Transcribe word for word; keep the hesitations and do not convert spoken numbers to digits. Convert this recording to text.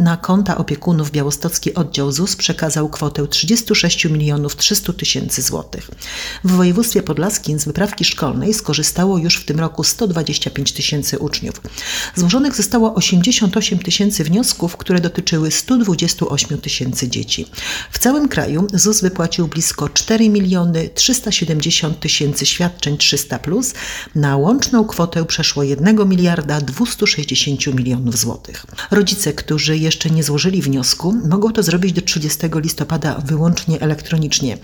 na konta opiekunów białostocki oddział Z U S przekazał kwotę trzydzieści sześć milionów trzysta tysięcy złotych. W województwie podlaskim z wyprawki szkolnej skorzystało już w tym roku sto dwadzieścia pięć tysięcy uczniów. Złożonych zostało osiemdziesiąt osiem tysięcy wniosków, które dotyczyły sto dwadzieścia osiem tysięcy dzieci. W całym kraju Z U S wypłacił blisko cztery miliony trzysta siedemdziesiąt tysięcy świadczeń trzysta plus, na łączną kwotę przeszło jeden miliarda dwieście sześćdziesiąt milionów złotych. Rodzice, którzy jeszcze nie złożyli wniosku, mogą to zrobić do trzydziestego listopada wyłącznie elektronicznie.